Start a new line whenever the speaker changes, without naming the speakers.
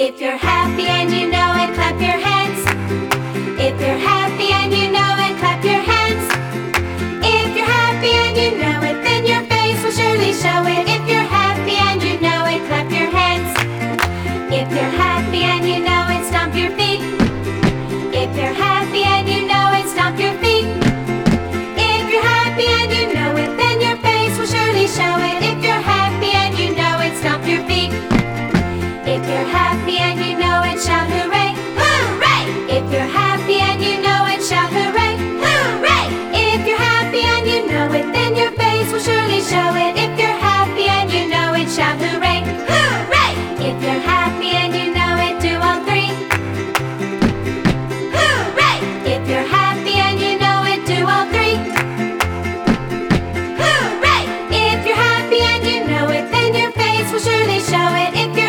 If you're happy and you know it, clap your hands. If you're happy and you know it, clap your hands. If you're happy and you know it, then your face will surely show it. If you're happy and you know it, clap your hands. If you're happy and you know it, stomp your feet. If you're happy and you know it, stomp your feet. If you're happy and you know it, then your face will surely show it. If you're happy and you know it, stomp your feet. If you're happy and you know it, shout hooray! Hooray! If you're happy and you know it, shout hooray! Hooray! If you're happy and you know it, then your face will surely show it. If you're happy and you know it, shout hooray! Hooray! If you're happy and you know it, do all three. Hooray! If you're happy and you know it, do all three. Hooray! If you're happy and you know it, then your face will surely show it. If